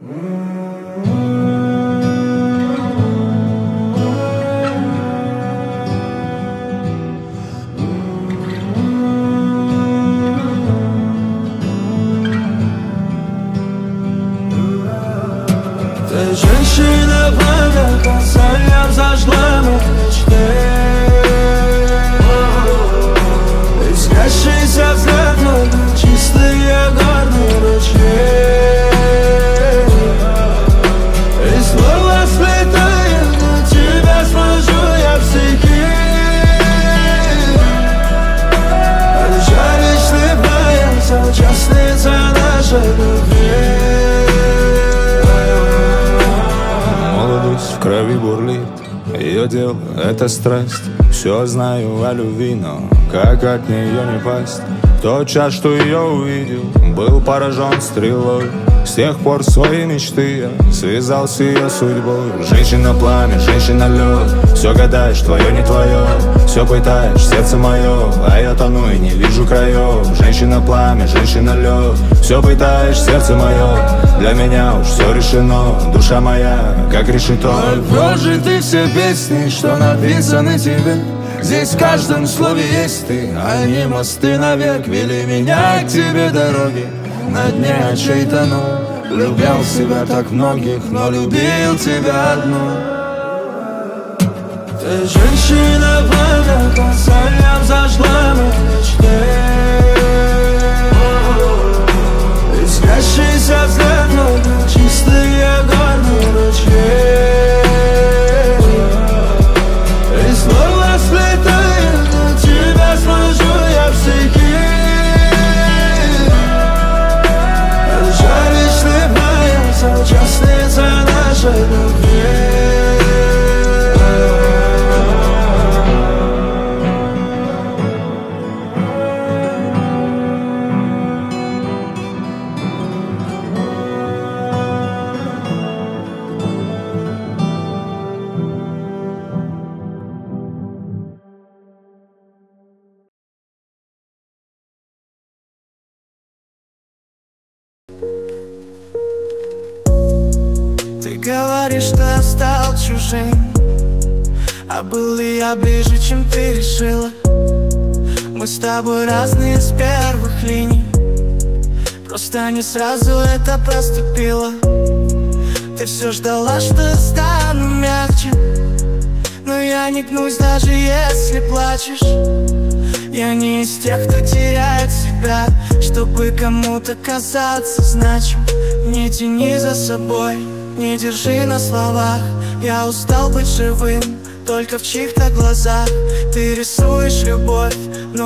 Ты женщина, пламя, касанием зажгла мои мечты. Искрящийся взгляд, но чистые горные ручьи. И снова сплетая на тебя смотрю я в стихи. Жаль, слепая, участница нашей любви. В крови бурлит, ее дело — это страсть. Все знаю о любви, но как от нее не пасть? Тот час, что ее увидел, был поражен стрелой. С тех пор свои мечты я связал с ее судьбой. Женщина пламя, женщина лед, все гадаешь, твое не твое. Все пытаешь, сердце мое, а я тону и не вижу краев. Женщина пламя, женщина лед, все пытаешь, сердце мое. Для меня уж все решено, душа моя, как решето. Прожиты все песни, что написаны тебе. Здесь в каждом слове есть ты, они мосты навек вели меня к тебе дороги. На дне очей тону, любил себя так многих, но любил тебя одну. Ты женщина, пламя, касанием зажгла мои мечты. Искрящийся взгляд, но чистые горные ручьи. И снова сплетая на тебя смотрю я в стихи. Жаль, слепая, участница нашей любви. Ты говоришь, что я стал чужим, а был ли я ближе, чем ты решила? Мы с тобой разные с первых линий, просто не сразу это проступило. Ты все ждала, что я стану мягче, но я не гнусь, даже если плачешь. Я не из тех, кто теряет себя, чтобы кому-то казаться значим. Не тяни за собой, не держи на словах. Я устал быть живым только в чьих-то глазах. Ты рисуешь любовь, но